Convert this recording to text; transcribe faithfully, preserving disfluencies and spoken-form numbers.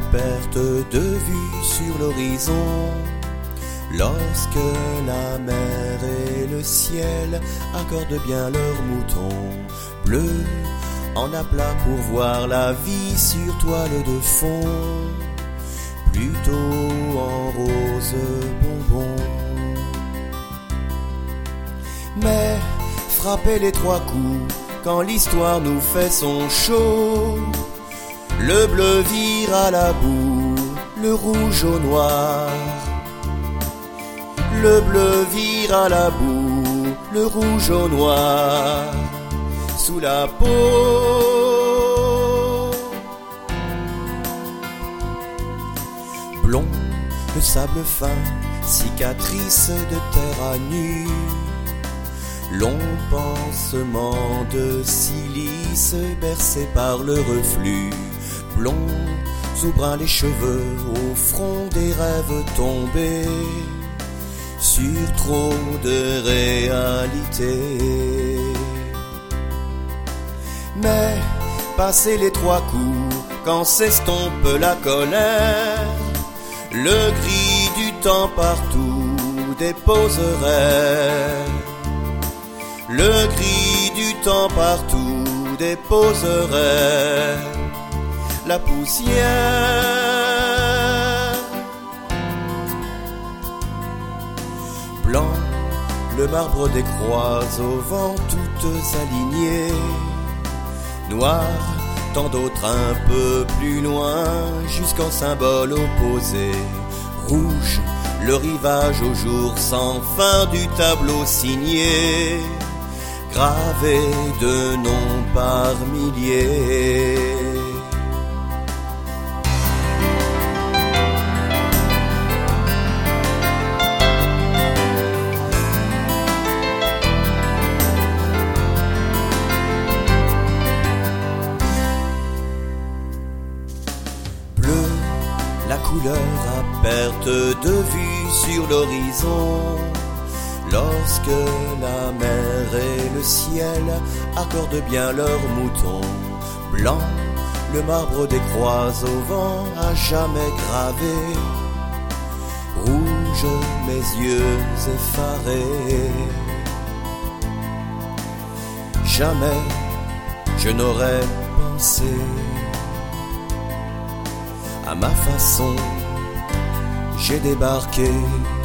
perte de vue sur l'horizon, lorsque la mer et le ciel accordent bien leurs moutons, bleu en aplat pour voir la vie sur toile de fond, plutôt en rose bonbon. Mais frapper les trois coups quand l'histoire nous fait son show, le bleu vire à la boue, le rouge au noir. Le bleu vire à la boue, le rouge au noir, sous la peau. Blond, le sable fin, cicatrice de terre à nu, long pansement de silice bercé par le reflux. Blond, sous brun les cheveux, au front des rêves tombés, sur trop de réalité. Mais, passé les trois coups, quand s'estompe la colère, le gris du temps partout déposerait. Le gris du temps partout déposerait la poussière. Blanc, le marbre des croix au vent toutes alignées. Noir, tant d'autres un peu plus loin, jusqu'en symbole opposé. Rouge, le rivage au jour sans fin du tableau signé, gravé de noms par milliers. Bleu, la couleur à perte de vue sur l'horizon, lorsque la mer et le ciel accordent bien leurs moutons. Blanc, le marbre des croix au vent à jamais gravé. Rouge, mes yeux effarés. Jamais je n'aurais pensé, à ma façon, j'ai débarqué.